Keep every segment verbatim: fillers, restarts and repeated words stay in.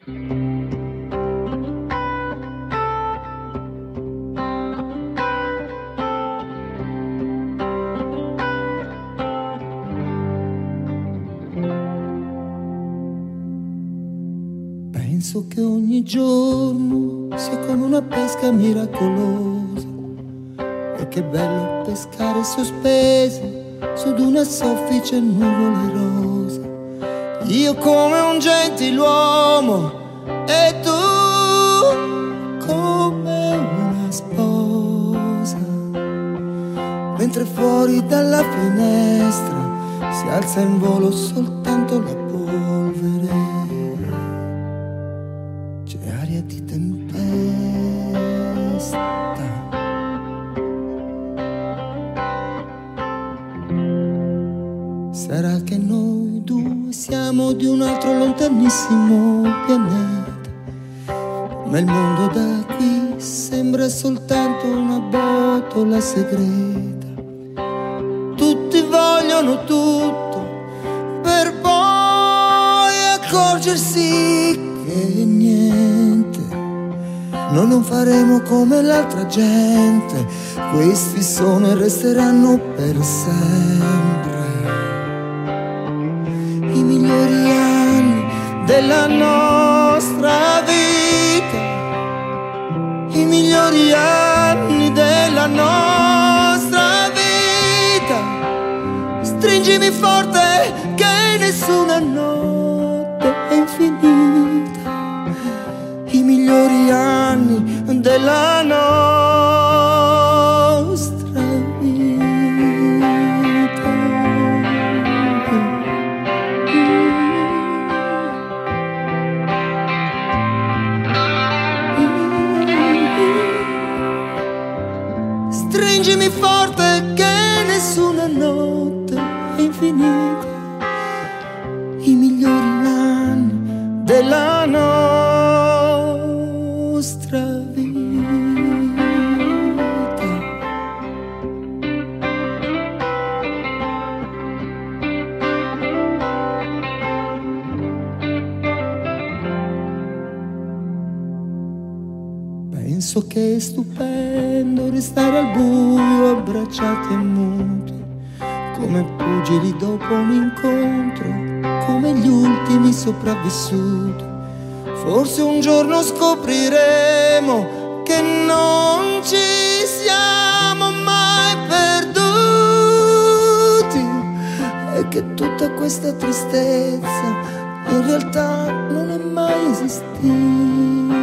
Penso che ogni giorno sia come una pesca miracolosa, e che bello pescare sospesi su d'una soffice nuvole rosa. Io come un gentiluomo e tu come una sposa, mentre fuori dalla finestra si alza in volo soltanto la polvere. C'è aria di tempesta, sarà che noi due siamo di un altro lontanissimo pianeta, ma il mondo da qui sembra soltanto una botola segreta. Tutti vogliono tutto per poi accorgersi che niente. Noi non faremo come l'altra gente, questi sono e resteranno per sempre i migliori anni della nostra vita, i migliori anni della nostra vita. Stringimi forte che nessuna notte è infinita, i migliori anni della nostra vita. Stringimi forte che nessuna notte è infinita, i migliori anni della nostra vita. Penso che è stupendo restare al buio abbracciati e muti, come pugili dopo un incontro, come gli ultimi sopravvissuti. Forse un giorno scopriremo che non ci siamo mai perduti, e che tutta questa tristezza in realtà non è mai esistita.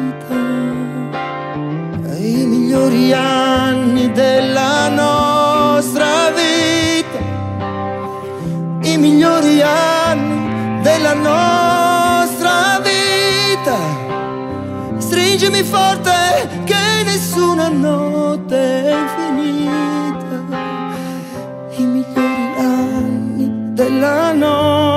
I migliori anni della nostra vita, i migliori anni della nostra vita. Stringimi forte che nessuna notte è infinita, i migliori anni della nostra